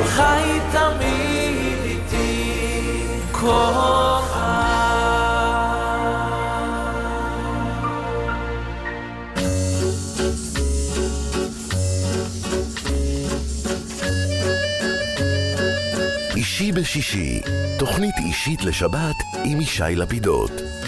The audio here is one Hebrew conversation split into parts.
חי תמיד איתי כל חיי. אישי בשישי, תוכנית אישית לשבת עם ישי לפידות.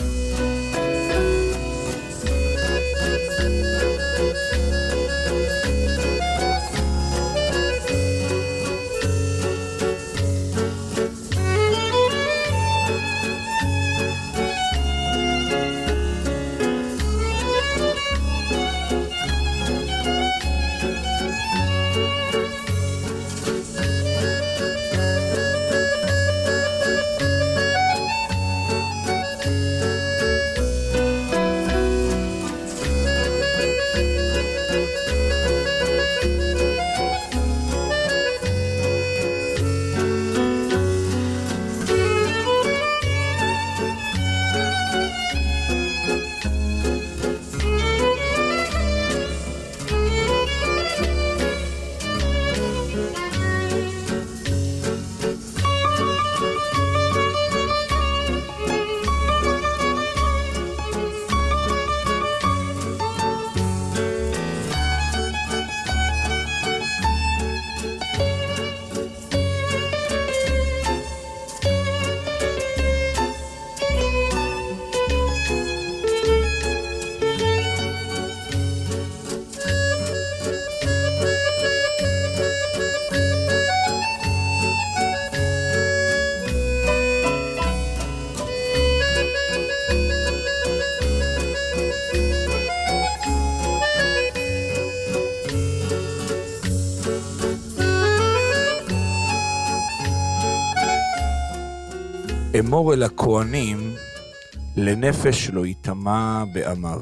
אמור אל הכהנים, לנפש לא יטמע בעמיו.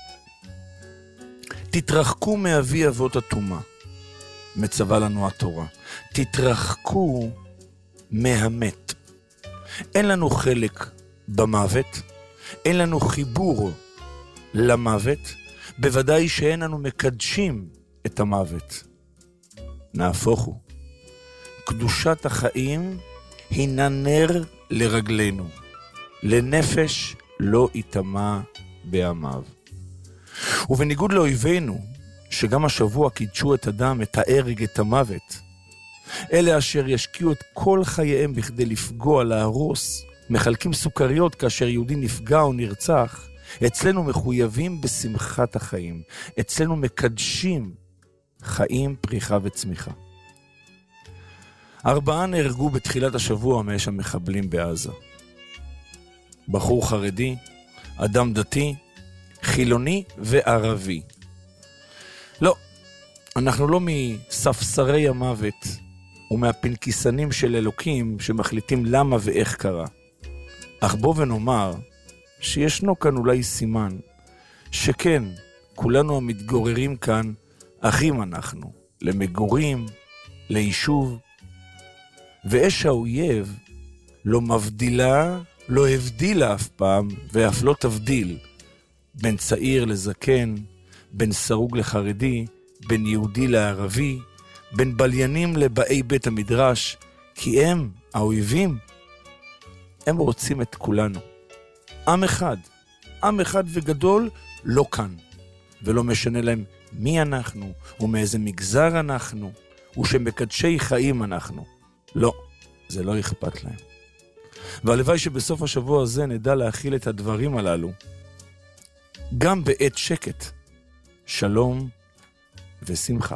תתרחקו מאבי אבות הטומאה, מצווה לנו התורה. תתרחקו מהמת. אין לנו חלק במוות, אין לנו חיבור למוות, בוודאי שאין לנו מקדשים את המוות. נהפוך הוא. קדושת החיים הינה נר לרגלינו, לנפש לא יטמע בעמיו. ובניגוד לאויבינו, שגם השבוע קידשו את הדם, את ההרג, את המוות, אלה אשר ישקיעו את כל חייהם בכדי לפגוע, להרוס, מחלקים סוכריות כאשר יהודי נפגע או נרצח, אצלנו מחויבים בשמחת החיים, אצלנו מקדשים חיים, פריחה וצמיחה. 4 נהרגו בתחילת השבוע מאש המחבלים בעזה. בחור חרדי, אדם דתי, חילוני וערבי. לא, אנחנו לא מספסרי המוות ומהפנקיסנים של אלוקים שמחליטים למה ואיך קרה. אך בוא ונאמר שישנו כאן אולי סימן שכן, כולנו המתגוררים כאן אחים אנחנו, למגורים, ליישוב, ואש האויב לא מבדילה, לא הבדילה אף פעם, ואף לא תבדיל, בין צעיר לזקן, בין סרוג לחרדי, בין יהודי לערבי, בין בליינים לבאי בית המדרש, כי הם, האויבים, הם רוצים את כולנו. עם אחד וגדול לא כאן, ולא משנה להם מי אנחנו, ומאיזה מגזר אנחנו, ושמקדשי חיים אנחנו. לא, זה לא אכפת להם. והלוואי שבסוף השבוע הזה נדע להכיל את הדברים הללו, גם בעת שקט, שלום ושמחה.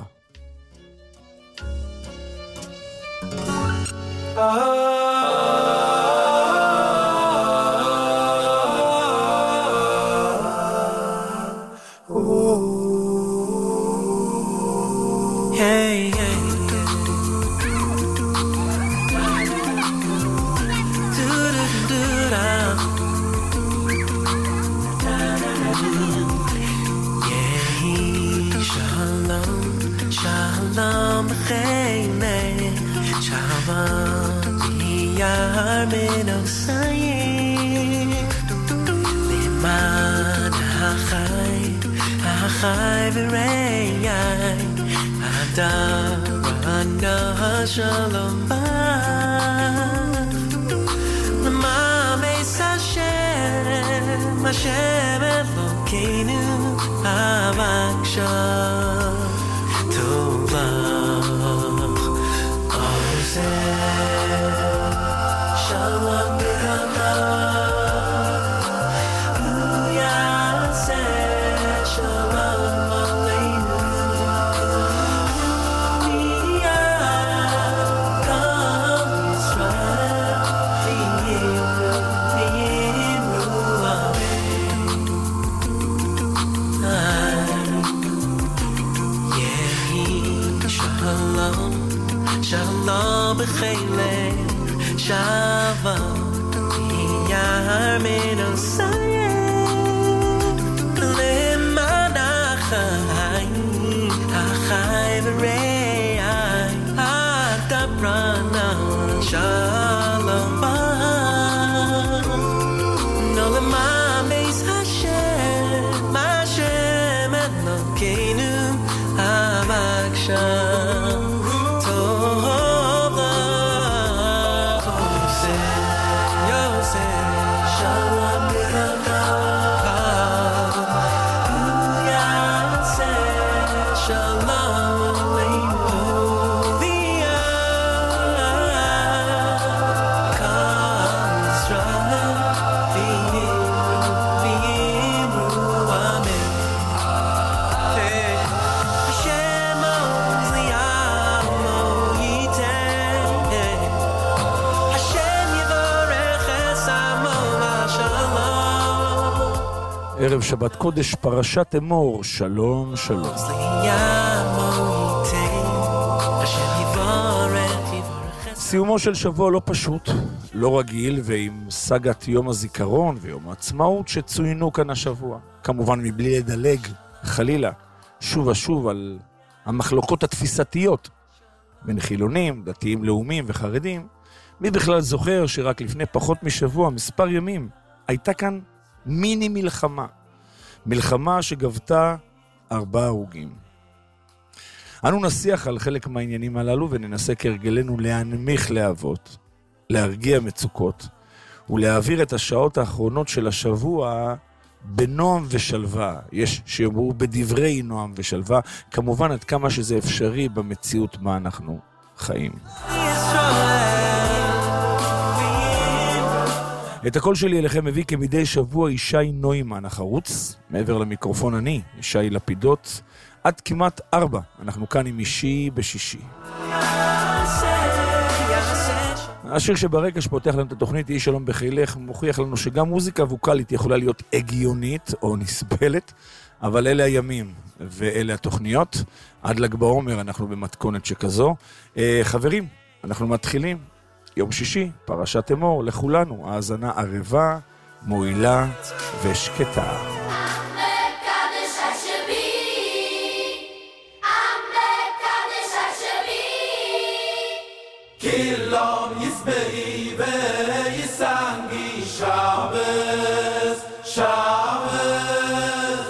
Hey, hey. Shalom b'cheinech, shalom b'yar min osayim, b'man ha'chai v'reyai, adar Ana shalom bach Lema meis Hashem Hashem Elokeinu Havaksha Tovach Oseh Shalom B'Gamah Uyaseh Shalom Aleinu Miyakam Yisrael V'yimru Amen Yehi Shalom Shalom B'Chelech Shavot Yar Min Osayim Leman Achai Achai V'Rei Ha'dabrana Shalom Bach No Leman Beis Hashem Hashem Elokeinu Havaksha ערב שבת קודש, פרשת אמור, שלום שלום. סיומו של שבוע לא פשוט, לא רגיל, ועם סגת יום הזיכרון ויום העצמאות שצוינו כאן השבוע. כמובן מבלי לדלג, חלילה, שוב ושוב על המחלוקות התפיסתיות בין חילונים, דתיים לאומיים וחרדים. מי בכלל זוכר שרק לפני פחות משבוע, מספר ימים, הייתה כאן מיני מלחמה. מלחמה שגבתה 4 הרוגים. אנו נשיח על חלק מהעניינים הללו וננסה כרגלנו להנמיך להבות, להרגיע מצוקות ולהעביר את השעות האחרונות של השבוע בנועם ושלווה. יש שיאמרו בדברי נועם ושלווה, כמובן עד כמה שזה אפשרי במציאות מה אנחנו חיים. את הקול שלי אליכם מביא כמדי שבוע ישי נוימן החרוץ, מעבר למיקרופון אני, ישי לפידות, עד כמעט 4, אנחנו כאן עם אישי בשישי. השיר שברקע שפותח לנו את התוכנית, יהי שלום בחילך, מוכיח לנו שגם מוזיקה ווקלית יכולה להיות הגיונית או נסבלת, אבל אלה הימים ואלה התוכניות. עד ל"ג בעומר אנחנו במתכונת שכזו. חברים, אנחנו מתחילים. יום שישי, פרשת אמור, לכולנו, האזנה ערבה, מועילה ושקטה. Kilom yisbehi veyisangi Shabbos, Shabbos.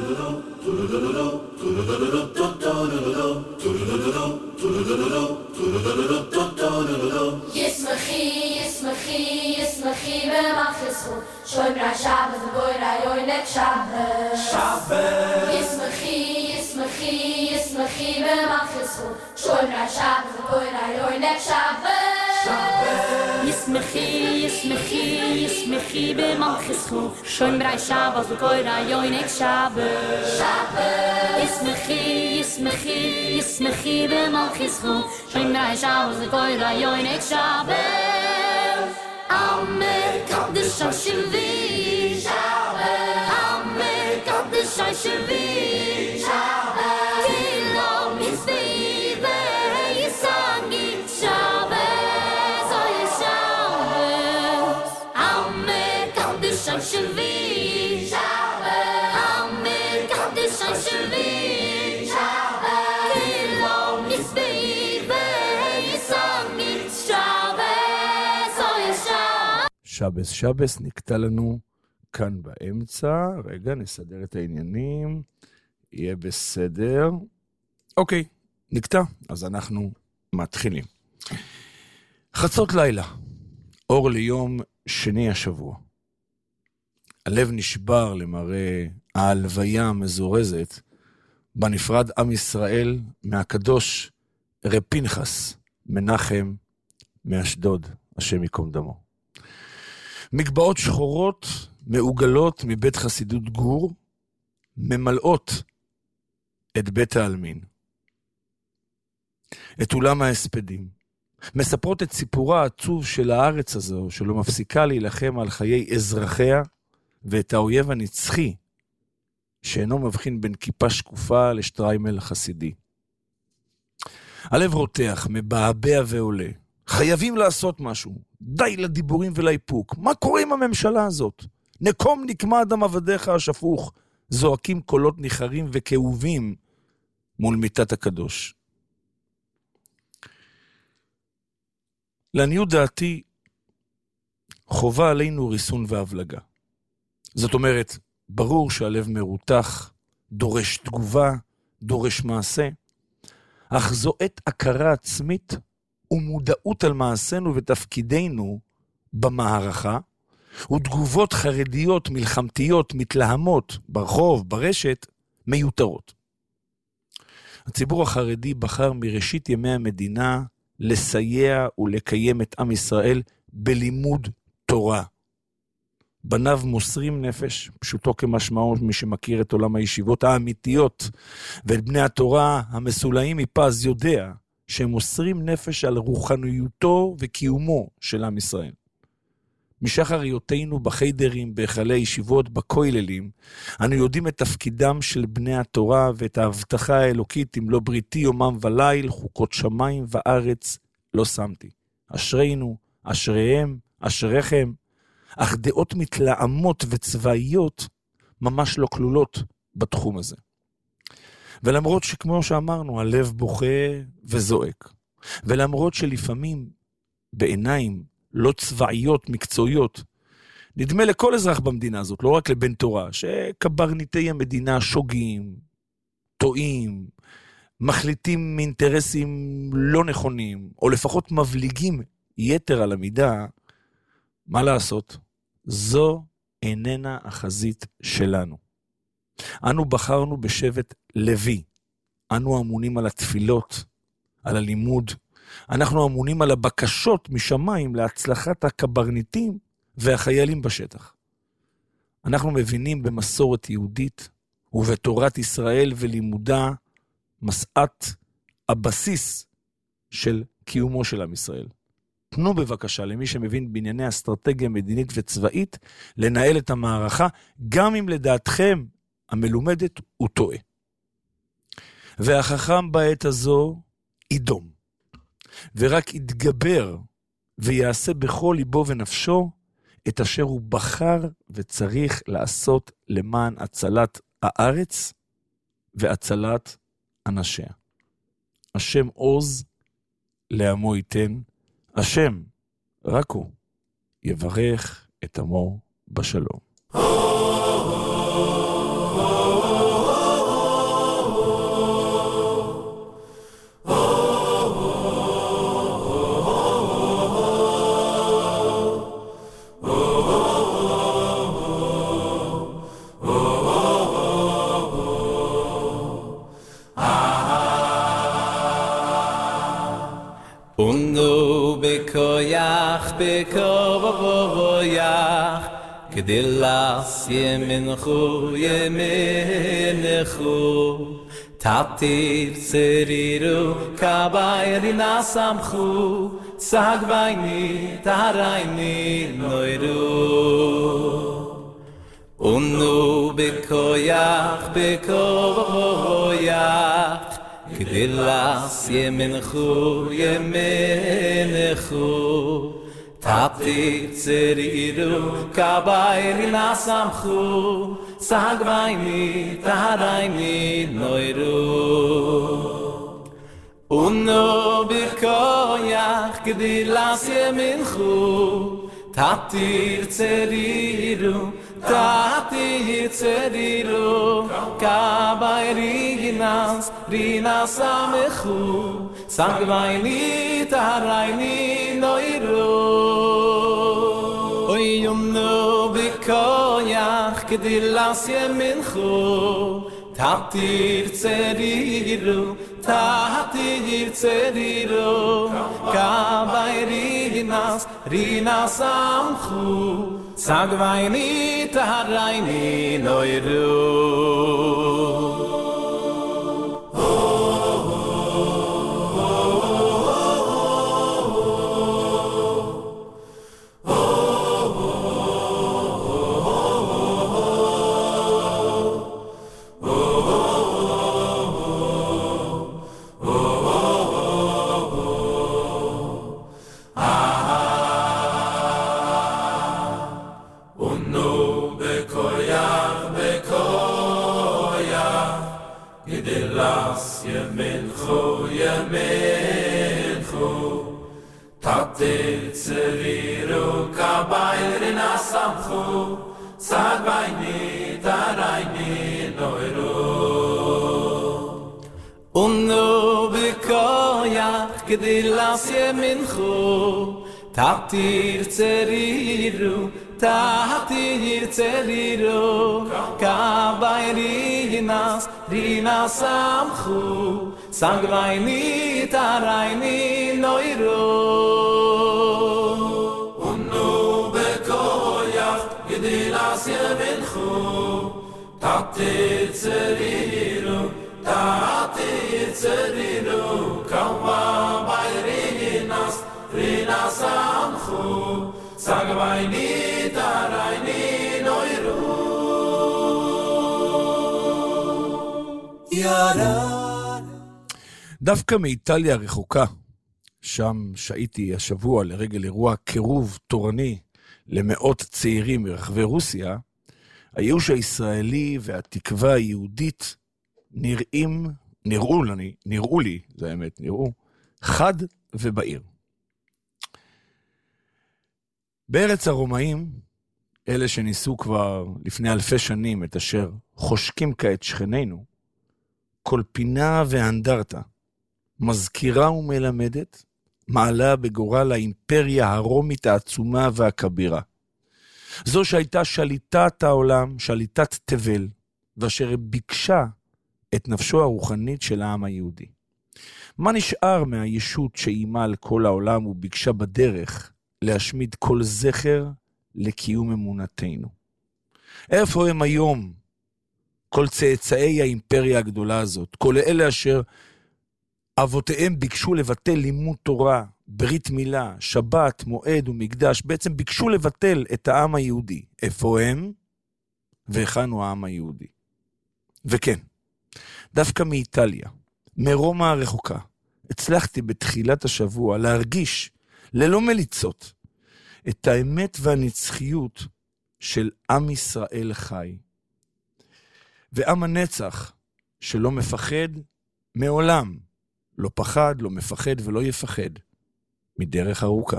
Yismachi, Yismachi, Yismachi b'machzchu Shoy b'ray Shabbos v'goyray yoylek Shabbos Shabbos. Yismachi, Yismachi, Yismachi b'machzchu Shoy b'ray Shabbos v'goyray yoylek Shabbos Yismachi, Yismachi, Yismachi b'machzchu Shoy b'ray Shabbos v'goyray yoylek Shabbos Yismachi, Yismachi, Yismachi b'machzchu Shoy b'ray Shabbos v'goyray yoylek Shabbos Amen, Kaddish HaShevi Shabbos Amen, Kaddish HaShevi Shabbos Tilom Yisbehi ve'yisangi Shabbos Oy Shabbos Amen, Kaddish HaShevi Shabbos Amen, Kaddish HaShevi Shabbos Tilom Yisbehi ve'yisangi Shabbos Oy שבס שבס נקטע לנו כאן באמצע. רגע, נסדר את העניינים. יהיה בסדר. אוקיי, נקטע. אז אנחנו מתחילים. חצות לילה, אור ליום שני השבוע. הלב נשבר למראה ההלוויה המזורזת, בנפרד עם ישראל מהקדוש רב פנחס מנחם מאשדוד, השם יקום דמו. מגבעות שחורות מעוגלות מבית חסידות גור, ממלאות את בית העלמין, את אולם ההספדים, מספרות את סיפורה העצוב של הארץ הזו, שלא מפסיקה להילחם על חיי אזרחיה, ואת האויב הנצחי, שאינו מבחין בין כיפה שקופה לשטריימל חסידי. הלב רותח, מבעבע ועולה. חייבים לעשות משהו. די לדיבורים ולאיפוק. מה קורה עם הממשלה הזאת? נקום נקמה אדם עבדיך השפוך. זועקים קולות ניחרים וכאובים מול מיטת הקדוש. לעניות דעתי, חובה עלינו ריסון והבלגה. זאת אומרת, ברור שהלב מרותח, דורש תגובה, דורש מעשה, אך זו עת הכרה עצמית ומודעות על מעשינו ותפקידנו במערכה, ותגובות חרדיות, מלחמתיות, מתלהמות, ברחוב, ברשת, מיותרות. הציבור החרדי בחר מראשית ימי המדינה לסייע ולקיים את עם ישראל בלימוד תורה. בניו מוסרים נפש, פשוטו כמשמעו מי שמכיר את עולם הישיבות האמיתיות, ואת בני התורה המסולאים מפז יודע שהם מוסרים נפש על רוחניותו וקיומו של עם ישראל. משחר היותנו בחיידרים, בהיכלי ישיבות, בכוללים, אנו יודעים את תפקידם של בני התורה ואת ההבטחה האלוקית, אם לא בריתי יומם וליל, חוקות שמיים וארץ לא שמתי. אשרינו, אשריהם, אשריכם, אך דעות מתלהמות וצבאיות ממש לא כלולות בתחום הזה. ולמרות שכמו שאמרנו, הלב בוכה וזועק, ולמרות שלפעמים בעיניים לא צבאיות, מקצועיות, נדמה לכל אזרח במדינה הזאת, לא רק לבן תורה, שקברניטי המדינה שוגים, טועים, מחליטים מאינטרסים לא נכונים, או לפחות מבליגים יתר על המידה. מה לעשות? זו איננה החזית שלנו. אנו בחרנו בשבט לוי. אנו אמונים על התפילות, על הלימוד. אנחנו אמונים על הבקשות משמיים להצלחת הקברניטים והחיילים בשטח. אנחנו מבינים במסורת יהודית ובתורת ישראל ולימודה מסעת הבסיס של קיומו של עם ישראל. תנו בבקשה למי שמבין בענייני אסטרטגיה מדינית וצבאית לנהל את המערכה, גם אם לדעתכם המלומדת הוא טועה. והחכם בעת הזו ידום, ורק יתגבר ויעשה בכל ליבו ונפשו את אשר הוא בחר וצריך לעשות למען הצלת הארץ והצלת אנשיה. השם עוז לעמו ייתן, השם רק הוא יברך את עמו בשלום. בקובויח כדלס ימנחו ימנחו תפתיב צרירו קביירי נסמכו סגבייני תהרייני נוירו אונו בקויח בקובויח כדלס ימנחו ימנחו תפתיב צרירו קביירי נסמכו סגבייני תהרייני נוירו אונו בקויח כדלס ימנחו תפתיב צרירו Tati Tzeriru Kabai Rinas Rina Samechu Sangvaini Taharaini Noiru Oyumnu Bikoyach Kedilas Yeminchu Tati Tzeriru Tati Tzeriru Kabai Rinas Rina Samchu Sangvaini Taharaini Noiru Tati Tzeriru Kabai Rina Samchu Sangvaini Taharaini Noiru Unu Bikoyach Kedilas Yeminchu Tati Tzeriru Tati Tzeriru Kabai Rinas Rina Samchu Sangvaini Taharaini Noiru Unu Bekoyach Gedilas Yeminchu Tati Tzeriru Tati Tzeriru Kabai Rinas Rina Samchu Sangvaini Taharaini Noiru דווקא מאיטליה הרחוקה, שם שהייתי השבוע לרגל אירוע קירוב תורני למאות צעירים מרחבי רוסיה, הייאוש הישראלי והתקווה היהודית נראו לי, זה האמת, נראו חד ובעיר. בארץ הרומאים, אלה שניסו כבר לפני אלפי שנים את אשר חושקים כעת שכנינו, כל פינה ואנדרטה, מזכירה ומלמדת, מעלה בגורל האימפריה הרומית העצומה והכבירה. זו שהייתה שליטת העולם, שליטת תבל, ואשר ביקשה את נפשו הרוחנית של העם היהודי. מה נשאר מהישות שאימה על כל העולם וביקשה בדרך להשמיד כל זכר לקיום אמונתנו? איפה הם היום? כל צאצאי האימפריה הגדולה הזאת, כל אלה אשר אבותיהם ביקשו לבטל לימוד תורה, ברית מילה, שבת, מועד ומקדש, בעצם ביקשו לבטל את העם היהודי. איפה הם? והיכן הוא העם היהודי? וכן, דווקא מאיטליה, מרומא הרחוקה, הצלחתי בתחילת השבוע להרגיש, ללא מליצות, את האמת והנצחיות של עם ישראל חי. ועם הנצח שלא מפחד, מעולם לא פחד, לא מפחד ולא יפחד מדרך ארוכה.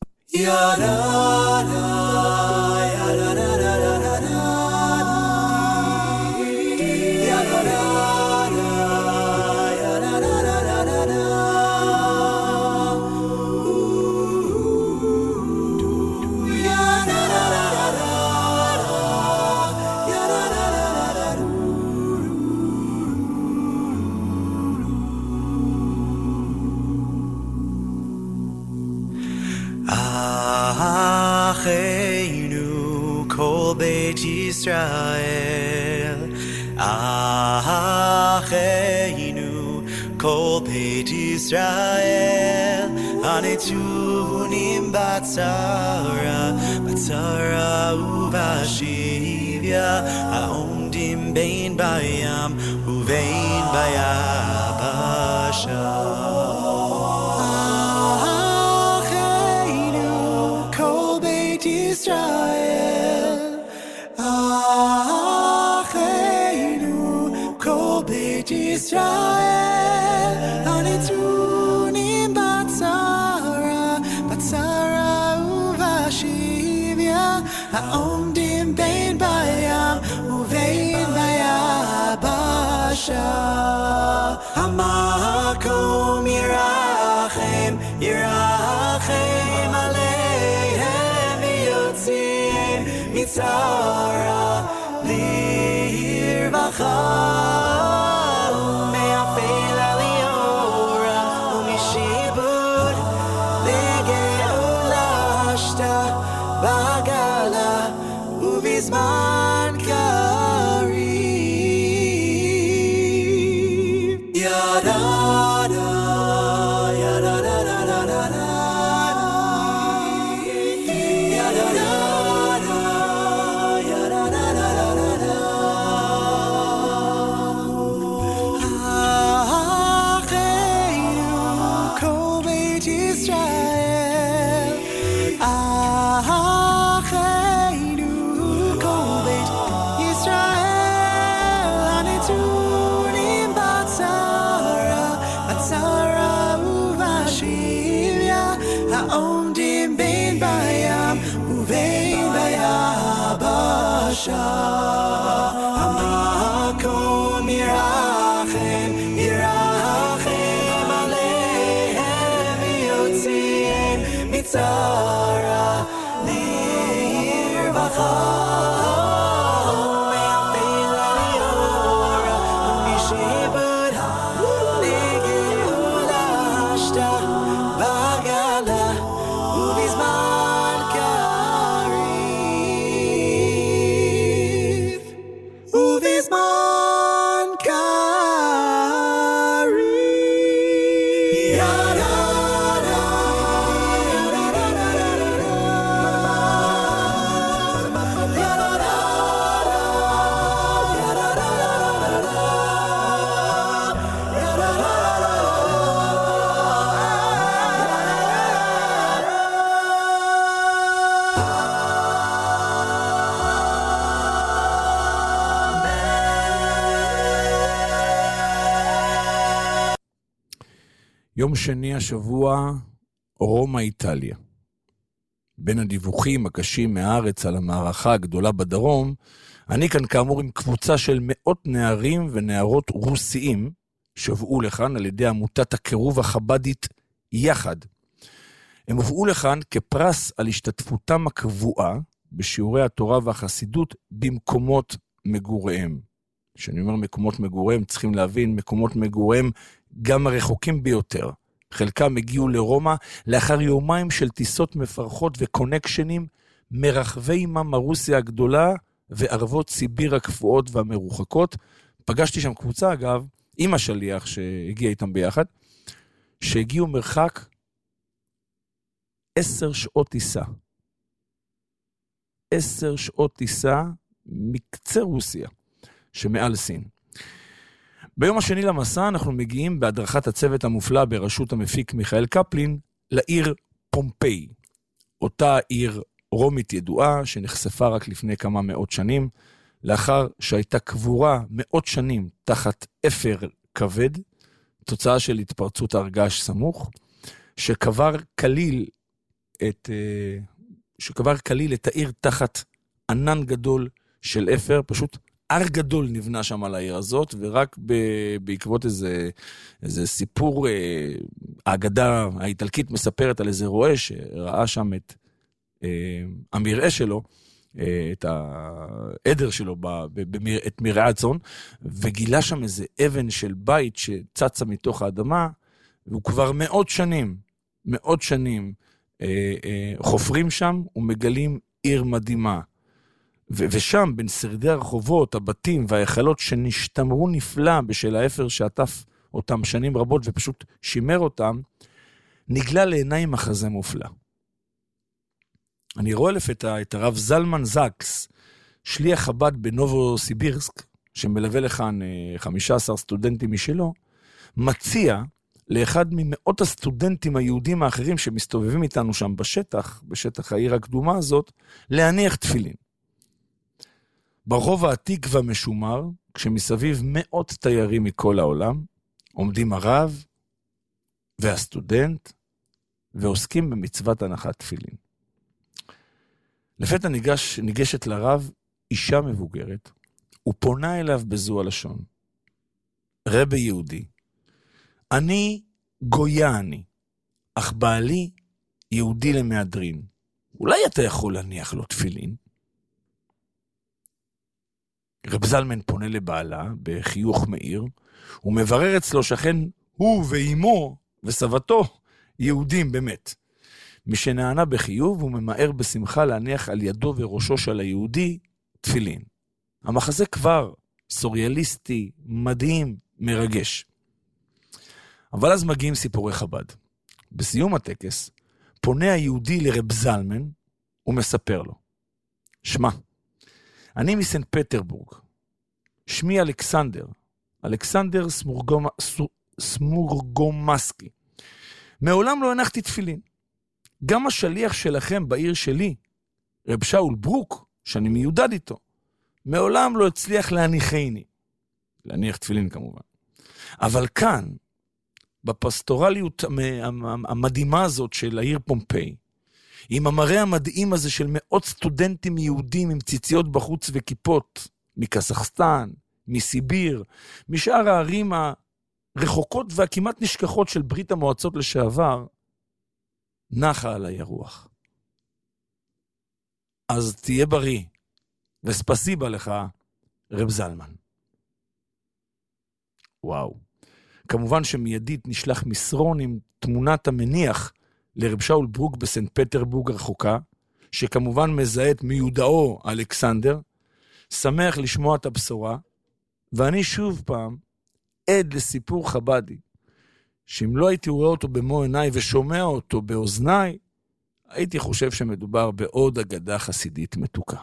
Israel, Acheinu, Kol Beit Israel, Anetunim Batzara, Batzara Uvashivya, Haomdim Bein Bayam, Uvein Bayabasha. Acheinu, Kol Beit Israel, Acheinu, Kol Beit Israel, Anetunim Batzara, Batzara Uvashivya, Haomdim בין בים ובין ביבשה. המקום ירחם, ירחם עליהם, ויוציאם מצרה לרווחה. בזמן קריב. ידענה, ידענה, אחינו כל בית ישראל, העומדים בין בים ובין ביבשה. המקום ירחם, ירחם עליהם, ויוציאם מצרה לרווחה. יום שני השבוע, רומא איטליה. בין הדיווחים הקשים מהארץ על המערכה הגדולה בדרום, אני כאן כאמור עם קבוצה של מאות נערים ונערות רוסיים, שבאו לכאן על ידי עמותת הקירוב החבדית יחד. הם הובאו לכאן כפרס על השתתפותם הקבועה בשיעורי התורה והחסידות במקומות מגוריהם. כשאני אומר מקומות מגוריהם, צריכים להבין מקומות מגוריהם גם הרחוקים ביותר. חלקם הגיעו לרומא לאחר יומיים של טיסות מפרכות וקונקשנים מרחבי אימם הרוסיה הגדולה וערבות סיביר הקפואות והמרוחקות. פגשתי שם קבוצה, אגב, עם השליח שהגיע איתם ביחד, שהגיעו מרחק 10 שעות טיסה. 10 שעות טיסה מקצה רוסיה, שמעל סין. ביום השני למסע אנחנו מגיעים בהדרכת הצוות המופלא בראשות המפיק מיכאל קפלין לעיר פומפיי. אותה עיר רומית ידועה שנחשפה רק לפני כמה מאות שנים, לאחר שהייתה קבורה מאות שנים תחת אפר כבד, תוצאה של התפרצות הרגש סמוך, שקבר כליל את העיר תחת ענן גדול של אפר, פשוט הר גדול נבנה שם על העיר הזאת, ורק בעקבות איזה סיפור, האגדה האיטלקית מספרת על איזה רועה שראה שם את המרעה שלו, את העדר שלו, את מרעה הצאן, וגילה שם איזה אבן של בית שצצה מתוך האדמה, והוא כבר מאות שנים חופרים שם ומגלים עיר מדהימה. ושם, בין שרידי הרחובות, הבתים והיחלות שנשתמרו נפלא בשל האפר שעטף אותם שנים רבות ופשוט שימר אותם, נגלה לעיניי מחזה מופלא. אני רואה לפתע את הרב זלמן זקס, שליח חב"ד בנובוסיבירסק, שמלווה לכאן 15 סטודנטים משלו, מציע לאחד ממאות הסטודנטים היהודים האחרים שמסתובבים איתנו שם בשטח העיר הקדומה הזאת, להניח תפילין. ברחוב העתיק והמשומר, כשמסביב מאות תיירים מכל העולם, עומדים הרב והסטודנט, ועוסקים במצוות הנחת תפילין. לפתע ניגשת לרב אישה מבוגרת, ופונה אליו בזו הלשון. רבי יהודי, אני גויה אני, אך בעלי יהודי למהדרין. אולי אתה יכול להניח לו תפילין? רב זלמן פונה לבעלה בחיוך מאיר, ומברר אצלו שכן הוא ואימו וסבתו יהודים באמת. משנענה בחיוב וממהר בשמחה להניח על ידו וראשו של היהודי תפילין. המחזה כבר סוריאליסטי, מדהים, מרגש. אבל אז מגיעים סיפורי חב"ד. בסיום הטקס פונה היהודי לרב זלמן ומספר לו. שמע, אני מסנט פטרבורג. שמי אלכסנדר סמורגומסקי. מעולם לא הנחתי תפילין. גם השליח שלכם בעיר שלי, רב שאול ברוק, שאני מיודד איתו, מעולם לא הצליח להניחני. להניח תפילין כמובן. אבל כאן, בפסטורליות המדהימה הזאת של העיר פומפיי, עם המראה המדהים הזה של מאות סטודנטים יהודים עם ציציות בחוץ וכיפות, מקזחסטן, מסיביר, משאר הערים הרחוקות והכמעט נשכחות של ברית המועצות לשעבר, נחה עליי הרוח. אז תהיה בריא, וספסיבה לך, רב זלמן. וואו. כמובן שמיידית נשלח מסרון עם תמונת המניח לרב שאול ברוק בסנט פטרבורג הרחוקה, שכמובן מזהה את מיודעו אלכסנדר, שמח לשמוע את הבשורה, ואני שוב פעם עד לסיפור חבדי, שאם לא הייתי רואה אותו במו עיניי ושומע אותו באוזניי, הייתי חושב שמדובר בעוד אגדה חסידית מתוקה.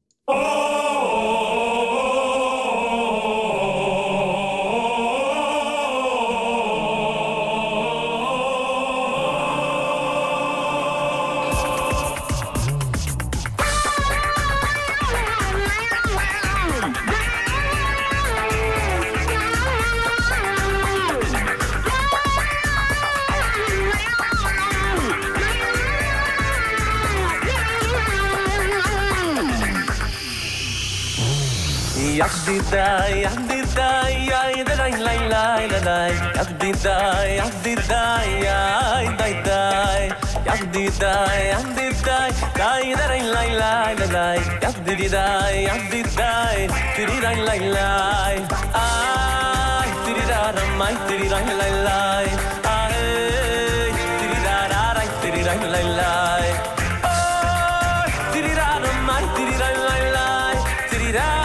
Yadidai, yadidai, yadidai, lai, lai, lai, yadidai, yadidai, yadidai, yadidai, yadidai, yadidai, lai, lai, lai, yadidai, yadidai, yadidai, lai, lai, ay, yadidai, mai, yadidai, lai, lai, ay, yadidai, yadidai, lai, lai, ay, yadidai, mai, yadidai, lai, lai, yadidai.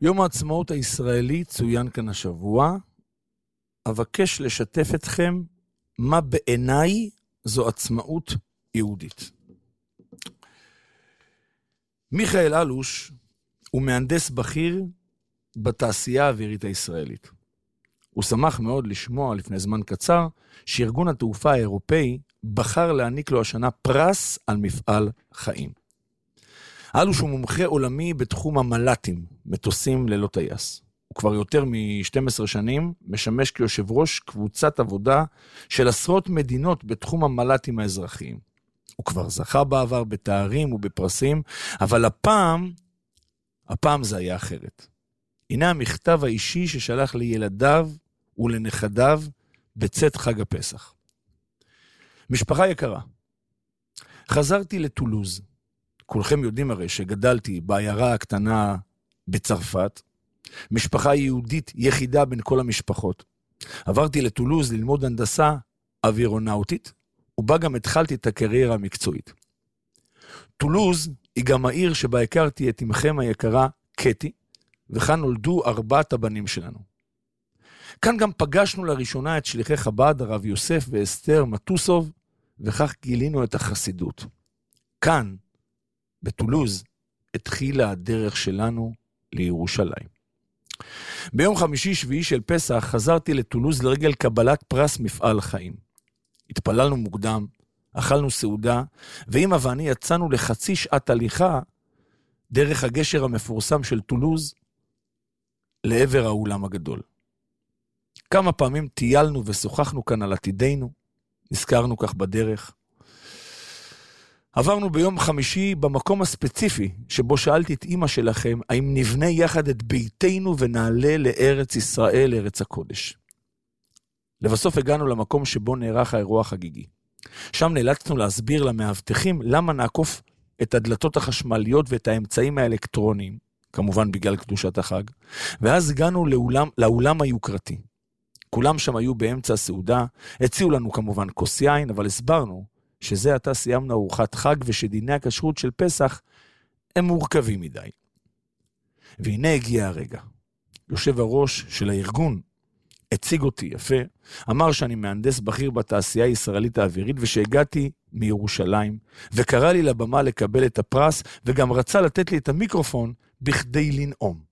יום העצמאות הישראלי צוין כאן השבוע. אבקש לשתף אתכם מה בעיניי זו עצמאות יהודית. מיכאל אלוש הוא מהנדס בכיר בתעשייה האווירית הישראלית. הוא שמח מאוד לשמוע לפני זמן קצר שארגון התעופה האירופאי בחר להעניק לו השנה פרס על מפעל חיים. אלוש הוא מומחה עולמי בתחום המל"טים, מטוסים ללא טייס. הוא כבר יותר מ-12 שנים משמש כיושב ראש קבוצת עבודה של עשרות מדינות בתחום המל"טים האזרחיים. הוא כבר זכה בעבר בתארים ובפרסים, אבל הפעם זה היה אחרת. הנה המכתב האישי ששלח לילדיו ולנכדיו בצאת חג הפסח. משפחה יקרה, חזרתי לטולוז. כולכם יודעים הרי שגדלתי בעיירה הקטנה בצרפת, משפחה יהודית יחידה בין כל המשפחות. עברתי לטולוז ללמוד הנדסה אווירונאוטית, ובה גם התחלתי את הקריירה המקצועית. טולוז היא גם העיר שבה הכרתי את אמכם היקרה קטי, וכאן נולדו 4 הבנים שלנו. כאן גם פגשנו לראשונה את שליחי חב"ד, הרב יוסף ואסתר מטוסוב, וכך גילינו את החסידות. כאן, בטולוז, התחילה הדרך שלנו לירושלים. ביום חמישי שביעי של פסח חזרתי לטולוז לרגל קבלת פרס מפעל חיים. התפללנו מוקדם, אכלנו סעודה, ואמא ואני יצאנו לחצי שעת הליכה דרך הגשר המפורסם של טולוז לעבר האולם הגדול. כמה פעמים טיילנו ושוחחנו כאן על עתידנו, נזכרנו כך בדרך. עברנו ביום חמישי במקום הספציפי שבו שאלתי את אמא שלכם האם נבנה יחד את ביתנו ונעלה לארץ ישראל, ארץ הקודש. לבסוף הגענו למקום שבו נערך האירוע החגיגי. שם נאלצנו להסביר למאבטחים למה נעקוף את הדלתות החשמליות ואת האמצעים האלקטרוניים, כמובן בגלל קדושת החג, ואז הגענו לאולם היוקרתי. כולם שם היו באמצע הסעודה, הציעו לנו כמובן כוס יין, אבל הסברנו שזה עתה סיימנו ארוחת חג ושדיני הכשרות של פסח הם מורכבים מדי. והנה הגיע הרגע. יושב הראש של הארגון הציג אותי יפה, אמר שאני מהנדס בכיר בתעשייה הישראלית האווירית ושהגעתי מירושלים, וקרא לי לבמה לקבל את הפרס וגם רצה לתת לי את המיקרופון בכדי לנאום.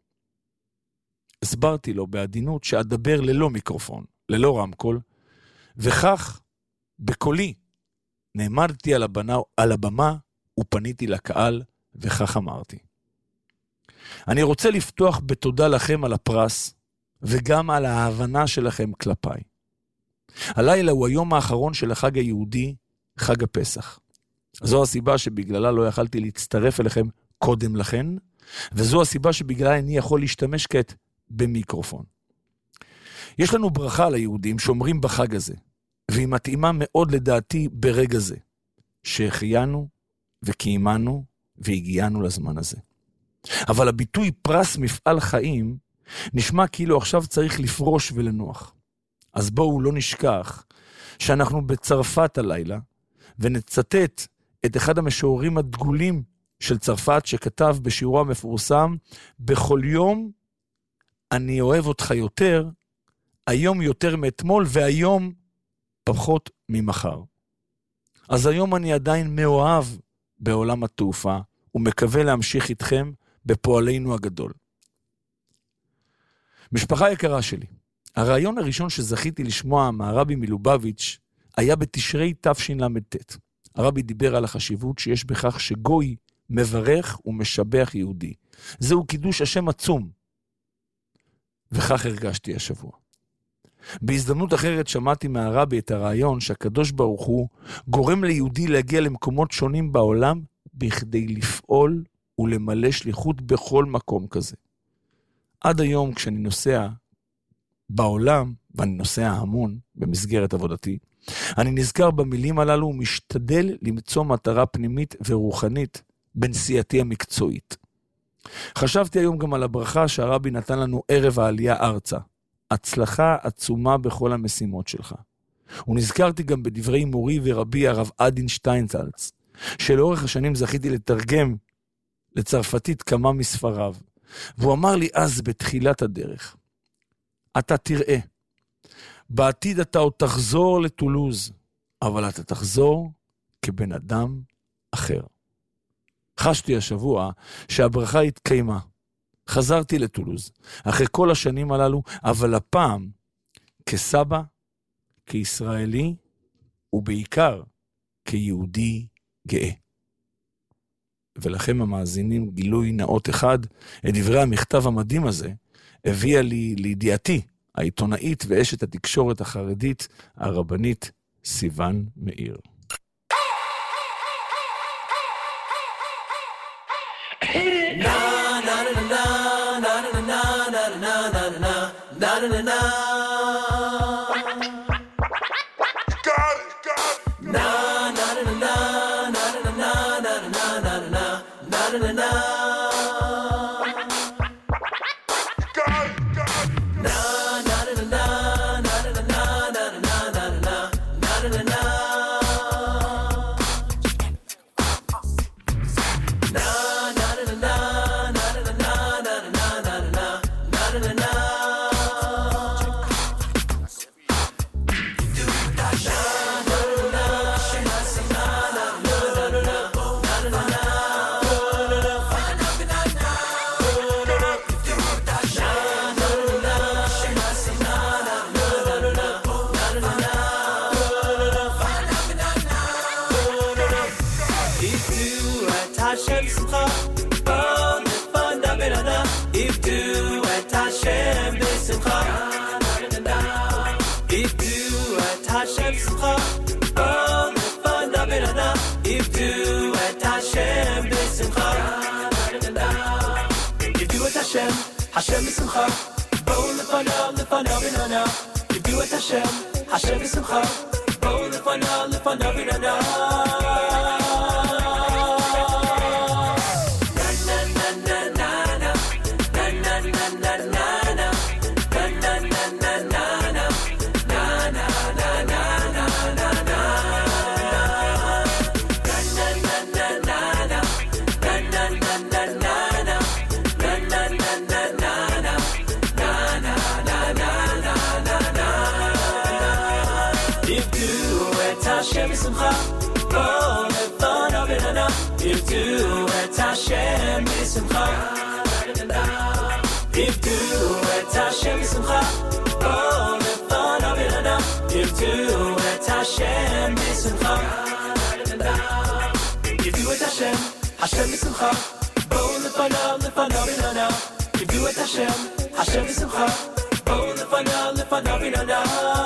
הסברתי לו בעדינות שאדבר ללא מיקרופון, ללא רמקול, וכך בקולי נעמדתי על הבמה ופניתי לקהל, וכך אמרתי. אני רוצה לפתוח בתודה לכם על הפרס, וגם על ההבנה שלכם כלפיי. הלילה הוא היום האחרון של החג היהודי, חג הפסח. זו הסיבה שבגללה לא יכלתי להצטרף אליכם קודם לכן, וזו הסיבה שבגללה אני יכול להשתמש כעת במיקרופון. יש לנו ברכה ליהודים שאומרים בחג הזה, והיא מתאימה מאוד לדעתי ברגע זה, שהחיינו וקיימנו והגיענו לזמן הזה. אבל הביטוי פרס מפעל חיים נשמע כאילו עכשיו צריך לפרוש ולנוח. אז בואו לא נשכח שאנחנו בצרפת הלילה, ונצטט את אחד המשוררים הדגולים של צרפת שכתב בשיעורו המפורסם, בכל יום אני אוהב אותך יותר, היום יותר מאתמול והיום פחות ממחר. אז היום אני עדיין מאוהב בעולם התעופה, ומקווה להמשיך איתכם בפועלנו הגדול. משפחה יקרה שלי, הרעיון הראשון שזכיתי לשמוע מהרבי מלובביץ' היה בתשרי תשל"ט. הרבי דיבר על החשיבות שיש בכך שגוי מברך ומשבח יהודי. זהו קידוש השם עצום. וכך הרגשתי השבוע. בהזדמנות אחרת שמעתי מהרבי את הרעיון שהקדוש ברוך הוא גורם ליהודי להגיע למקומות שונים בעולם בכדי לפעול ולמלא שליחות בכל מקום כזה. עד היום כשאני נוסע בעולם, ואני נוסע המון במסגרת עבודתי, אני נזכר במילים הללו ומשתדל למצוא מטרה פנימית ורוחנית בנסיעתי המקצועית. חשבתי היום גם על הברכה שהרבי נתן לנו ערב העלייה ארצה. הצלחה עצומה בכל המשימות שלך. ונזכרתי גם בדברי מורי ורבי הרב עדין שטיינצלץ, שלאורך השנים זכיתי לתרגם לצרפתית כמה מספריו, והוא אמר לי אז בתחילת הדרך, אתה תראה, בעתיד אתה עוד תחזור לטולוז, אבל אתה תחזור כבן אדם אחר. חשתי השבוע שהברכה התקיימה. חזרתי לטולוז, אחרי כל השנים הללו, אבל הפעם כסבא, כישראלי, ובעיקר כיהודי גאה. ולכם המאזינים גילוי נאות אחד, את דברי המכתב המדהים הזה, הביאה לי לידיעתי, העיתונאית ואשת התקשורת החרדית, הרבנית סיוון מאיר. Hashem B'Simcha, Bo'u Lefanav B'Nana. Yivdu et Hashem, Hashem B'Simcha, Bo'u Lefanav B'Nana. Yivdu et Hashem B'Simcha, Yivdu et Hashem B'Simcha, Bo'u Lefanav B'Nana. Yivdu et Hashem B'Simcha, Yivdu et Hashem, Hashem B'Simcha, Bo'u Lefanav B'Nana. Yivdu et Hashem, Hashem B'Simcha, Bo'u Lefanav B'Nana.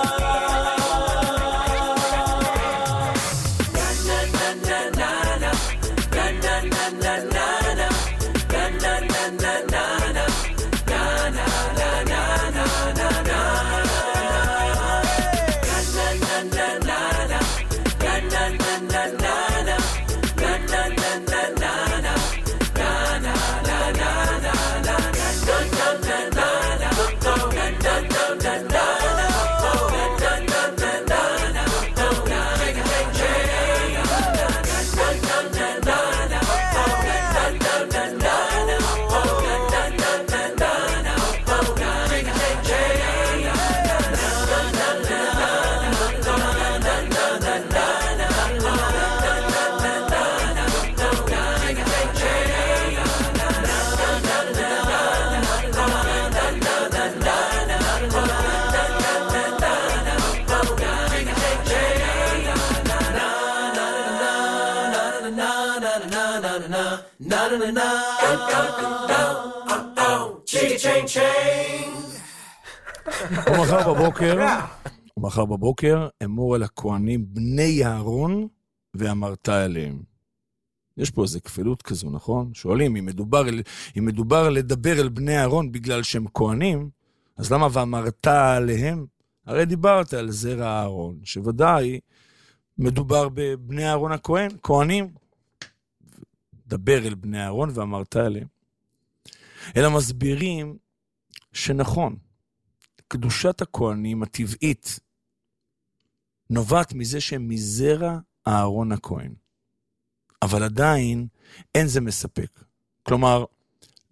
ומחר בבוקר אמור אל הכהנים בני אהרון ואמרת אליהם. יש פה איזה כפילות כזו, נכון? שואלים, אם מדובר לדבר אל בני אהרון בגלל שהם כהנים, אז למה ואמרת עליהם? הרי דיברת על זרע אהרון, שוודאי מדובר בבני אהרון הכהן, כהנים. דבר אל בני אהרון ואמרת אליהם. אלא מסבירים שנכון, קדושת הכהנים הטבעית נובעת מזה שהם מזרע אהרון הכהן. אבל עדיין אין זה מספק. כלומר,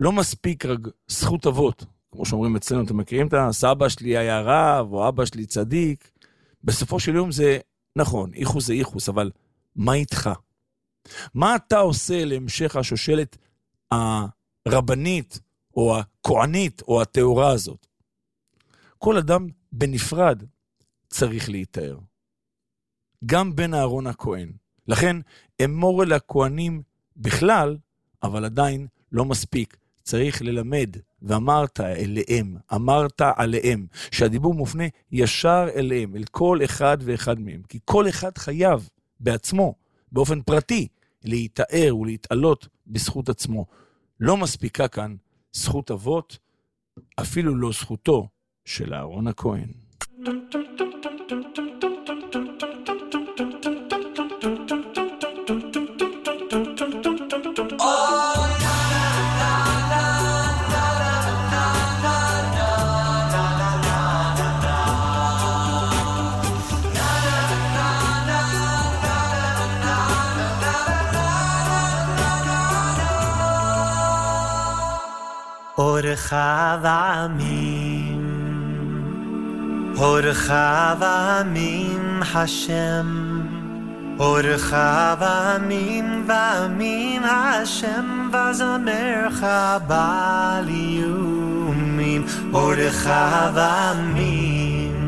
לא מספיק רק זכות אבות, כמו שאומרים אצלנו, אתם מכירים את הסבא שלי היה רב, או אבא שלי צדיק, בסופו של יום זה נכון, איחוס זה איחוס, אבל מה איתך? מה אתה עושה להמשך השושלת הרבנית, או הכהנית, או התאורה הזאת? כל אדם בנפרד צריך להתאר. גם בן אהרון הכהן. לכן, אמור אל הכהנים בכלל, אבל עדיין לא מספיק. צריך ללמד, ואמרת אליהם, אמרת עליהם, שהדיבור מופנה ישר אליהם, אל כל אחד ואחד מהם. כי כל אחד חייב בעצמו, באופן פרטי, להתאר ולהתעלות בזכות עצמו. לא מספיקה כאן זכות אבות, אפילו לא זכותו של אהרון הכהן. אורך ועמים, אורך ועמים השם, אורך ועמים ועמים השם, וזמרך בעל איומים. אורך ועמים,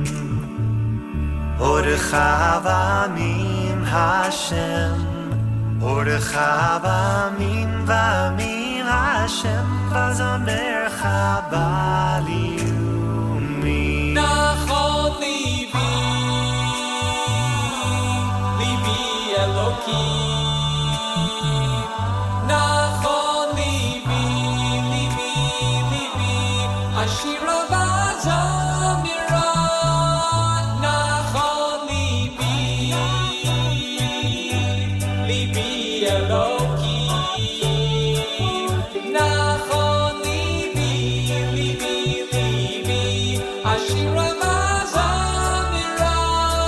אורך ועמים השם, אורך ועמים ועמים השם, וזמרך בעל איומים. נכון ליבי, ליבי אלוקים. נכון ליבי, ליבי, ליבי, השירה והזמירה. נכון ליבי, ליבי אלוקים. נכון ליבי, ליבי, ליבי, השירה והזמירה.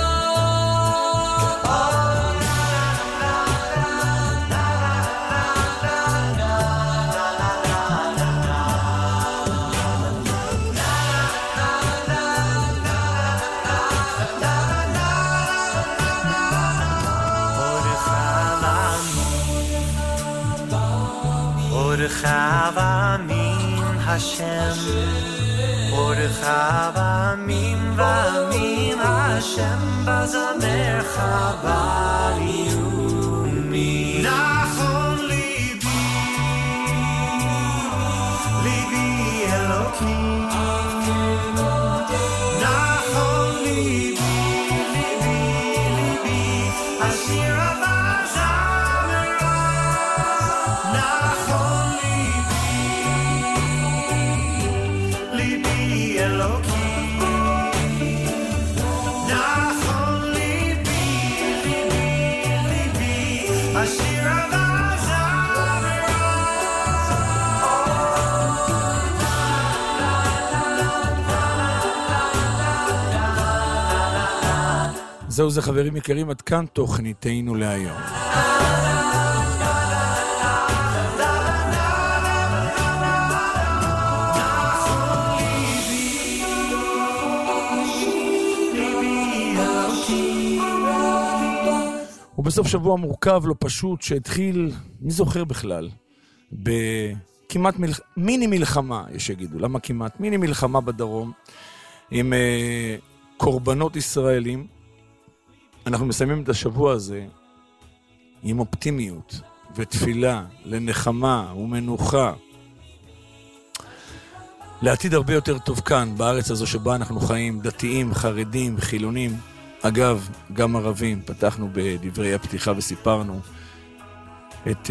אורך ועמים השם, אורך ועמים ועמים השם, וזמרך בעל איומים. נכון ליבי, ליבי אלוקים. נכון ליבי, ליבי, ליבי, השירה והזמרה. נכון ליבי אלוקים. נכון ליבי, ליבי, ליבי, השירה והזמרה. זהו זה חברים יקרים, עד כאן תוכניתנו להיום. ובסוף שבוע מורכב לא פשוט שהתחיל, מי זוכר בכלל, בכמעט מיני מלחמה, יש שיגידו, למה כמעט? מיני מלחמה בדרום, עם קורבנות ישראלים. אנחנו מסיימים את השבוע הזה עם אופטימיות ותפילה לנחמה ומנוחה, לעתיד הרבה יותר טוב כאן, בארץ הזו שבה אנחנו חיים, דתיים, חרדים, חילונים, אגב, גם ערבים. פתחנו בדברי הפתיחה וסיפרנו את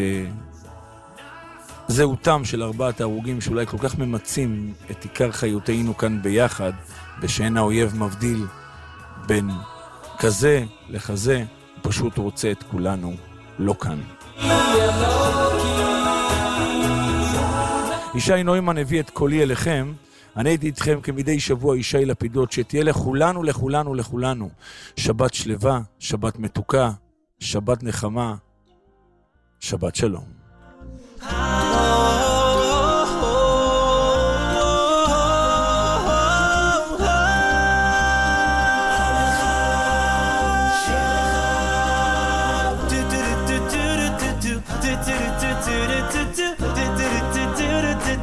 זהותם של 4 ההרוגים שאולי כל כך ממצים את עיקר חיותינו כאן ביחד, ושאין האויב מבדיל בין כזה לכזה, הוא פשוט רוצה את כולנו לא כאן. ישי נוימן הביא את קולי אליכם. אני הייתי איתכם כמדי שבוע ישי לפידות, שתהיה לכולנו, לכולנו, לכולנו שבת שלווה, שבת מתוקה, שבת נחמה, שבת שלום.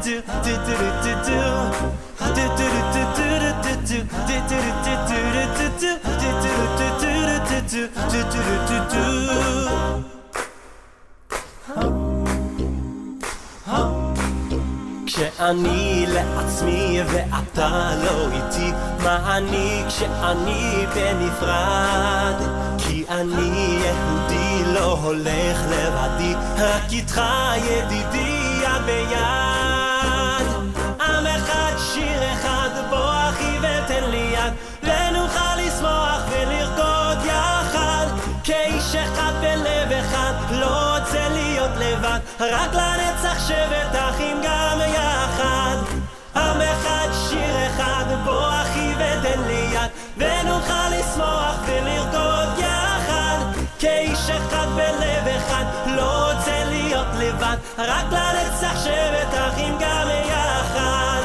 כשאני לעצמי ואתה לא איתי, מה אני כשאני בנפרד? כי אני יהודי לא הולך לבדי, רק איתך ידידי יד ביד. עם אחד שיר אחד בוא אחי ותן לי יד, ונוכל לשמוח ולרקוד יחד כאיש אחד בלב אחד, לא רוצה להיות לבד, רק לנצח שבת אחים גם יחד. עם אחד שיר אחד בוא אחי ותן לי יד, ונוכל לשמוח ולרקוד יחד כאיש אחד בלב אחד, לא רוצה להיות לבד, רק לנצח שבת אחים גם יחד.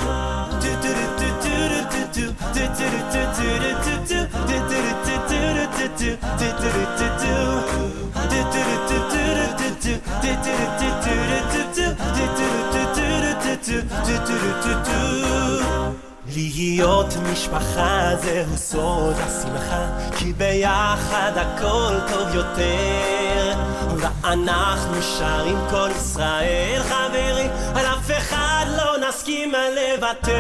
להיות משפחה זהו סוד השמחה, כי ביחד הכל טוב יותר, ואנחנו שרים כל ישראל חברים, על אף אחד לא נסכים לוותר.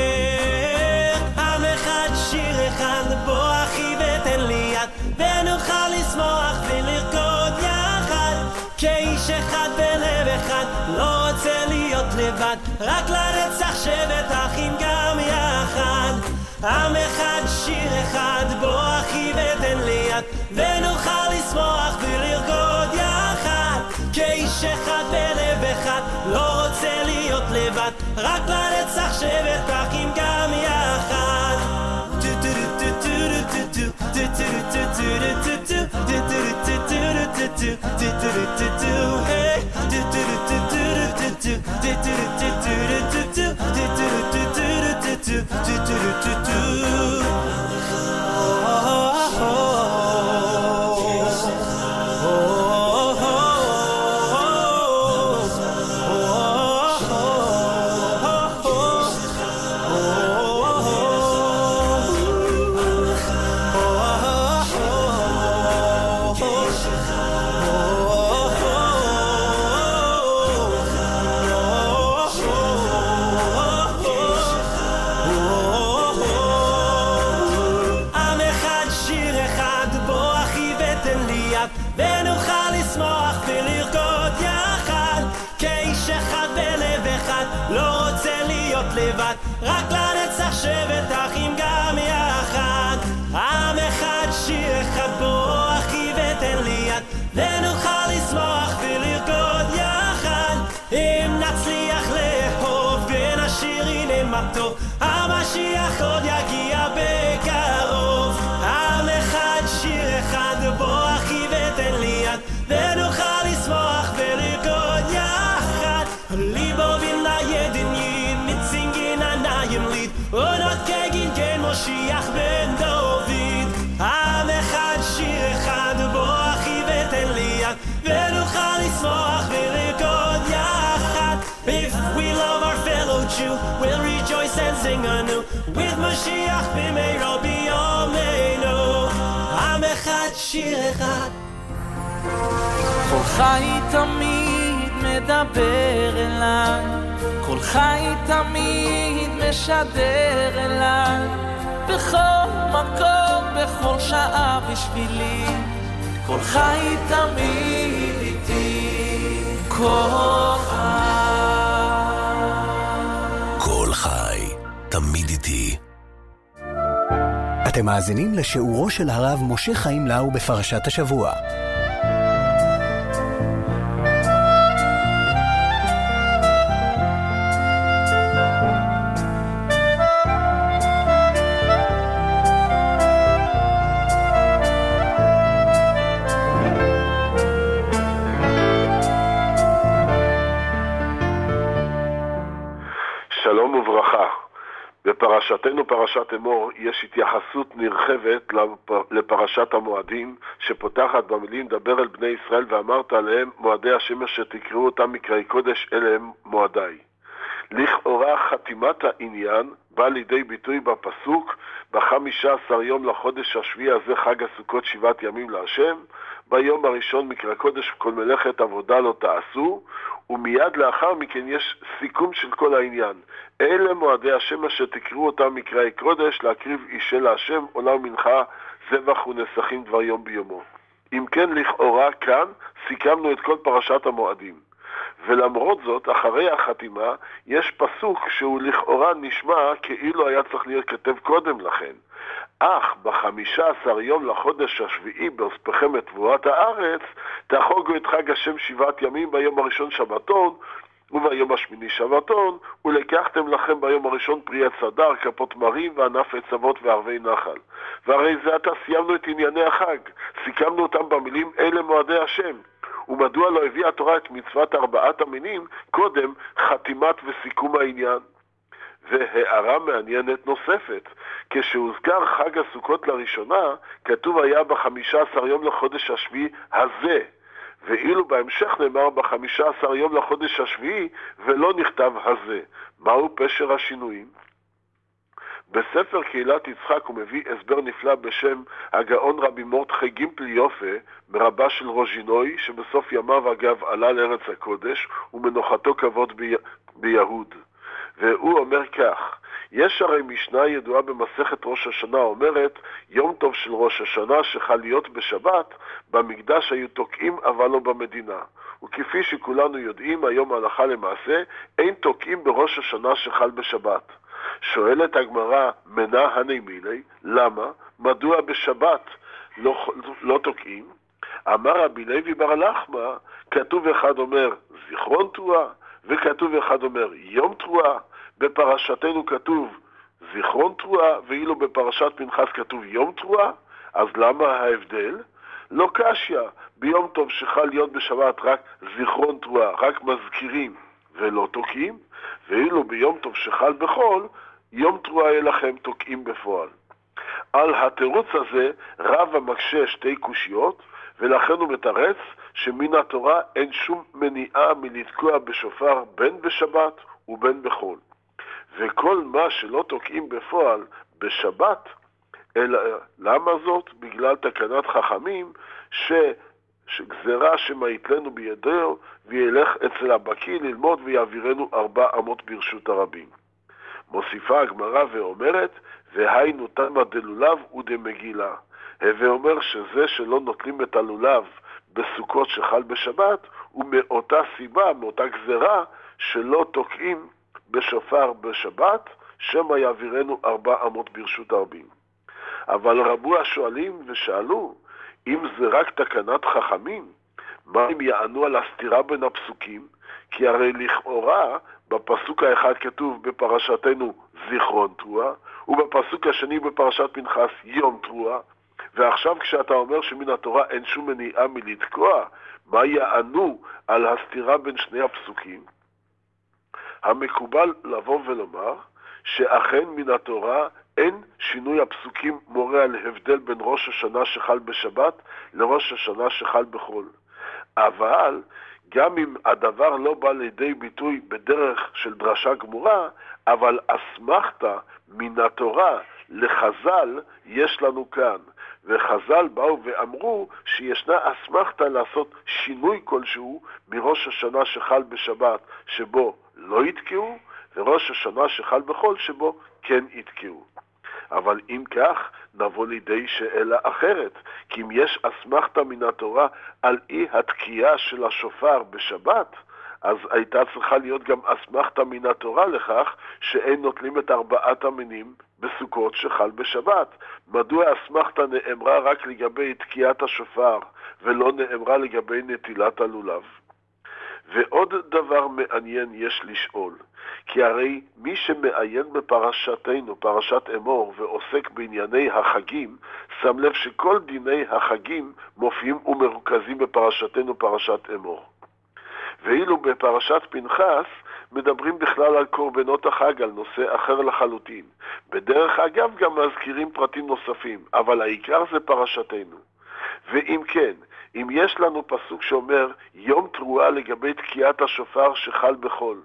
עם אחד שיר אחד בוא אחי ותן לי יד, ונוכל לשמוח ולרקוד יחד כאיש אחד בלב אחד, לא רוצה להיות לבד, רק לנצח שבת אחים גם יחד. עם אחד שיר אחד בוא אחי ותן לי יד, ונוכל לשמוח ולרקוד יחד כאיש אחד בלב אחד, לא רוצה להיות לבד, רק לנצח שבת אחים גם יחד. ונוכל לשמוח ולרקוד יחד כאיש אחד בלב אחד, לא רוצה להיות לבד, רק לנצח שבת אחים גם יחד. עם אחד שיר אחד בוא אחי ותן לי יד, ונוכל לשמוח ולרקוד יחד. אם נצליח לאהוב ונשיר הנה מה טוב, המשיח עוד יגיע בקרוב. עם אחד שיר אחד בוא אחי ותן לי יד, ונוכל לשמוח ולרקוד יחד. ליבו וינה ידן יד מצינגין עניים ליד, עונות כגין כן משיח בן דוד. עם אחד שיר אחד בוא אחי ותן לי יד, ונוכל לשמוח ולרקוד יחד. If we love our fellow Jew, we'll rejoice and sing anew with Mashiach b'meiro b'yomeinu. עם אחד שיר אחד. כל חי תמיד מדבר אליי, כל חי תמיד משדר אליי, בכל מקום, בכל שעה בשבילי, כל חי תמיד איתי, כל חי. כל חי תמיד איתי. אתם מאזינים לשיעורו של הרב משה חיים לאו בפרשת השבוע. שלום וברכה. בפרשתנו פרשת אמור יש התייחסות נרחבת לפרשת המועדים, שפותחת במילים דבר אל בני ישראל ואמרת עליהם מועדי השם אשר תקראו אותם מקראי קודש, אלה הם מועדיי. לכאורה חתימת העניין בא לידי ביטוי בפסוק, ב-15 יום לחודש השביעי הזה חג הסוכות 7 ימים להשם, ביום הראשון מקרא קודש כל מלאכת עבודה לא תעשו, ומיד לאחר מכן יש סיכום של כל העניין. אלה מועדי השם אשר תקראו אותם מקראי קודש, להקריב אישה להשם, עולה ומנחה, זבח ונסכים דבר יום ביומו. אם כן, לכאורה כאן סיכמנו את כל פרשת המועדים. ולמרות זאת, אחרי החתימה, יש פסוק שהוא לכאורה נשמע כאילו היה צריך להיות כתב קודם לכן. אך ב-15 יום לחודש השביעי באוספכם את תבואת הארץ, תחוגו את חג השם 7 ימים, ביום הראשון שבתון, וביום השמיני שבתון, ולקחתם לכם ביום הראשון פרי עץ הדר, כפות מרים וענף עץ אבות וערבי נחל. והרי זה עתה סיימנו את ענייני החג, סיכמנו אותם במילים אלה מועדי השם. ומדוע לא הביאה התורה את מצוות 4 המינים קודם חתימת וסיכום העניין? והערה מעניינת נוספת, כשהוזכר חג הסוכות לראשונה, כתוב היה ב-15 יום לחודש השביעי הזה, ואילו בהמשך נאמר ב-15 יום לחודש השביעי ולא נכתב הזה. מהו פשר השינויים? בספר קהילת יצחק הוא מביא הסבר נפלא בשם הגאון רבי מרדכי גימפלי יופה, מרבה של רוז'ינוי, שבסוף ימיו אגב עלה לארץ הקודש ומנוחתו כבוד ביהוד. והוא אומר כך, יש הרי משנה ידועה במסכת ראש השנה אומרת, יום טוב של ראש השנה שחל להיות בשבת, במקדש היו תוקעים אבל לא במדינה. וכפי שכולנו יודעים היום הלכה למעשה, אין תוקעים בראש השנה שחל בשבת. שואלת הגמרא, מנה הנימילי, למה? מדוע בשבת לא תוקעים? אמר רבי לוי בר לחמא, כתוב אחד אומר זיכרון תרועה, וכתוב אחד אומר יום תרועה. בפרשתנו כתוב זיכרון תרועה, ואילו בפרשת פנחס כתוב יום תרועה. אז למה ההבדל? לא קשיא, ביום טוב שחל להיות בשבת רק זיכרון תרועה, רק מזכירים ולא תוקעים, ואילו ביום טוב שחל בחול, יום תרועה לכם תוקעים בפועל. על התירוץ הזה רב המקשה 2 קושיות, ולכן הוא מתרץ שמן התורה אין שום מניעה מלתקוע בשופר בין בשבת ובין בחול. וכל מה שלא תוקעים בפועל בשבת, אלא למה זאת? בגלל תקנת חכמים שגזרה שמעיט לנו בידו וילך אצל הבקי ללמוד ויעבירנו 4 אמות ברשות הרבים. מוסיפה הגמרא ואומרת, והיינו תמה דלולב ודמגילה. ואומר שזה שלא נוטלים את הלולב בסוכות שחל בשבת, הוא מאותה סיבה, מאותה גזרה, שלא תוקעים בשופר בשבת, שמא יעבירנו 4 אמות ברשות הרבים. אבל רבו השואלים ושאלו, אם זה רק תקנת חכמים, מה אם יענו על הסתירה בין הפסוקים? כי הרי לכאורה בפסוק האחד כתוב בפרשתנו זיכרון תרועה, ובפסוק השני בפרשת פנחס יום תרועה, ועכשיו כשאתה אומר שמן התורה אין שום מניעה מלתקוע, מה יענו על הסתירה בין שני הפסוקים? המקובל לבוא ולומר שאכן מן התורה אין שינוי הפסוקים מורה על הבדל בין ראש השנה שחל בשבת לראש השנה שחל בחול. אבל גם אם הדבר לא בא לידי ביטוי בדרך של דרשה גמורה, אבל אסמכתה מן התורה לחז"ל יש לנו כאן. וחז"ל באו ואמרו שישנה אסמכתה לעשות שינוי כלשהו מראש השנה שחל בשבת שבו לא יתקעו, וראש השנה שחל בחול שבו כן יתקעו. אבל אם כך, נבוא לידי שאלה אחרת, כי אם יש אסמכתה מן התורה על אי התקיעה של השופר בשבת, אז הייתה צריכה להיות גם אסמכתה מן התורה לכך שאין נוטלים את 4 המינים בסוכות שחל בשבת. מדוע אסמכתה נאמרה רק לגבי תקיעת השופר ולא נאמרה לגבי נטילת הלולב? ועוד דבר מעניין יש לשאול, כי הרי מי שמעיין בפרשתנו, פרשת אמור, ועוסק בענייני החגים, שם לב שכל דיני החגים מופיעים ומרוכזים בפרשתנו, פרשת אמור. ואילו בפרשת פנחס מדברים בכלל על קורבנות החג, על נושא אחר לחלוטין. בדרך אגב גם מזכירים פרטים נוספים, אבל העיקר זה פרשתנו. ואם כן, אם יש לנו פסוק שאומר יום תרועה לגבי תקיעת השופר שחל בחול,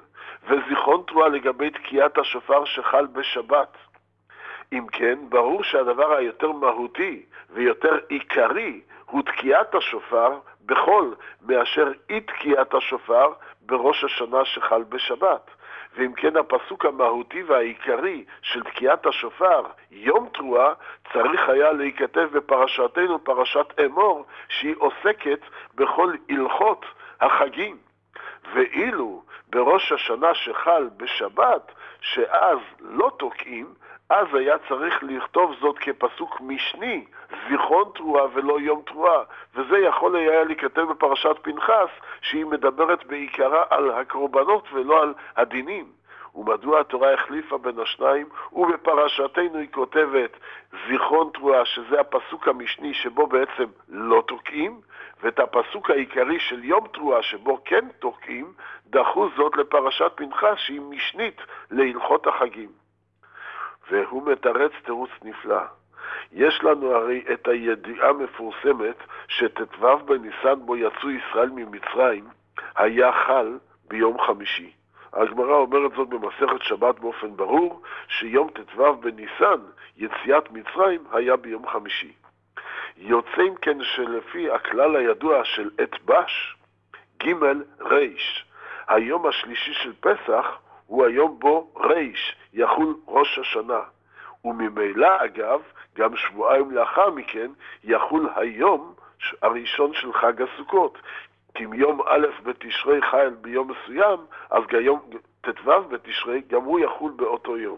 וזיכרון תרועה לגבי תקיעת השופר שחל בשבת. אם כן, ברור שהדבר היותר מהותי ויותר עיקרי הוא תקיעת השופר בכל מאשר אי תקיעת השופר בראש השנה שחל בשבת. ואם כן, הפסוק המהותי והעיקרי של תקיעת השופר, יום תרועה, צריך היה להיכתב בפרשתנו, פרשת אמור, שהיא עוסקת בכל הלכות החגים. ואילו בראש השנה שחל בשבת, שאז לא תוקעים, אז היה צריך לכתוב זאת כפסוק משני, זיכרון תרועה ולא יום תרועה, וזה יכול היה להיכתב בפרשת פנחס, שהיא מדברת בעיקרה על הקורבנות ולא על הדינים. ומדוע התורה החליפה בין השניים? ובפרשתנו היא כותבת זיכרון תרועה, שזה הפסוק המשני שבו בעצם לא תוקעים, ואת הפסוק העיקרי של יום תרועה שבו כן תוקעים, דחו זאת לפרשת פנחס שהיא משנית להלכות החגים. והוא מתרץ תירוץ נפלא. יש לנו הרי את הידיעה המפורסמת שט"ו בניסן בו יצאו ישראל ממצרים היה חל ביום חמישי. הגמרא אומרת זאת במסכת שבת באופן ברור, שיום ט"ו בניסן, יציאת מצרים, היה ביום חמישי. יוצא אם כן שלפי הכלל הידוע של אתבש, ג' ריש, היום השלישי של פסח הוא היום בו ריש, יחול ראש השנה. וממילא אגב, גם שבועיים לאחר מכן, יחול היום הראשון של חג הסוכות. כי אם יום א' בתשרי חייל ביום מסוים, אז גם יום ט"ו בתשרי, גם הוא יחול באותו יום.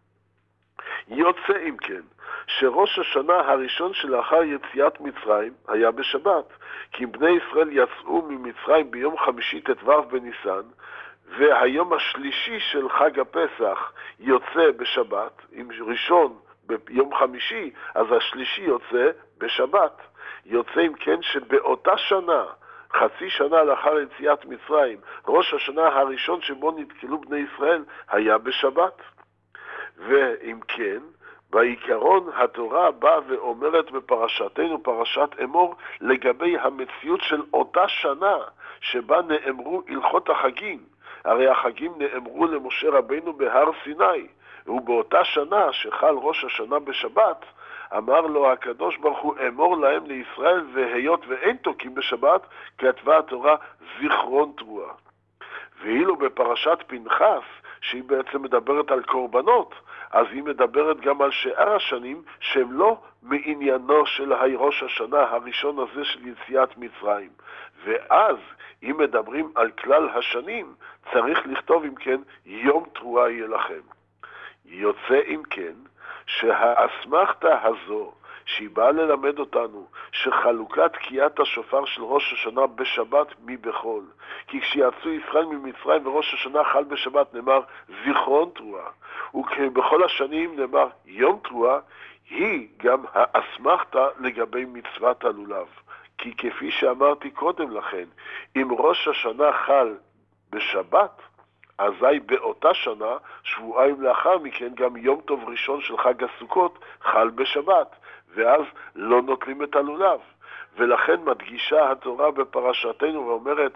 יוצא אם כן, שראש השנה הראשון שלאחר יציאת מצרים היה בשבת, כי אם בני ישראל יצאו ממצרים ביום חמישי ט"ו בניסן, והיום השלישי של חג הפסח יוצא בשבת, אם ראשון ביום חמישי, אז השלישי יוצא בשבת. יוצא אם כן שבאותה שנה, חצי שנה לאחר יציאת מצרים, ראש השנה הראשון שבו נתקלו בני ישראל היה בשבת. ואם כן, בעיקרון התורה באה ואומרת בפרשתנו, פרשת אמור, לגבי המציאות של אותה שנה שבה נאמרו הלכות החגים. הרי החגים נאמרו למשה רבינו בהר סיני, ובאותה שנה שחל ראש השנה בשבת, אמר לו הקדוש ברוך הוא, אמור להם לישראל, והיות ואין תוקים בשבת, כתבה התורה זיכרון תרועה. ואילו בפרשת פנחס, שהיא בעצם מדברת על קורבנות, אז היא מדברת גם על שאר השנים שהם לא מעניינו של ראש השנה הראשון הזה של יציאת מצרים. ואז אם מדברים על כלל השנים, צריך לכתוב אם כן, יום תרועה יהיה לכם. יוצא אם כן, שהאסמכתה הזו, שהיא באה ללמד אותנו, שחלוקת תקיעת השופר של ראש השנה בשבת מבחול. כי כשיצאו ישראל ממצרים וראש השנה חל בשבת נאמר זיכרון תרועה, ובכל השנים נאמר יום תרועה, היא גם האסמכתה לגבי מצוות הלולב. כי כפי שאמרתי קודם לכן, אם ראש השנה חל בשבת, אזי באותה שנה, שבועיים לאחר מכן, גם יום טוב ראשון של חג הסוכות חל בשבת, ואז לא נוטלים את הלולב. ולכן מדגישה התורה בפרשתנו ואומרת,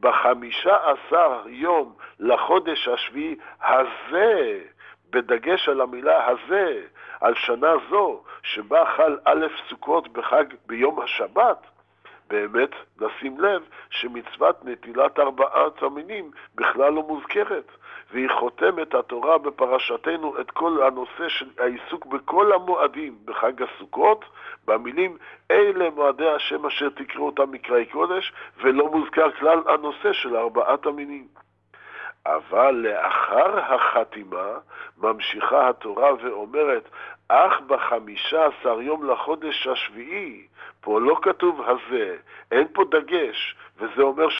ב15 יום לחודש השביעי הזה, בדגש על המילה הזה, על שנה זו, שבה חל א' סוכות בחג ביום השבת, באמת נשים לב שמצוות נטילת 4 המינים בכלל לא מוזכרת, והיא חותמת התורה בפרשתנו את כל הנושא של העיסוק בכל המועדים בחג הסוכות, במילים אלה מועדי השם אשר תקראו אותם מקראי קודש, ולא מוזכר כלל הנושא של 4 המינים. אבל לאחר החתימה ממשיכה התורה ואומרת, אך ב15 יום לחודש השביעי, פה לא כתוב הזה, אין פה דגש, וזה אומר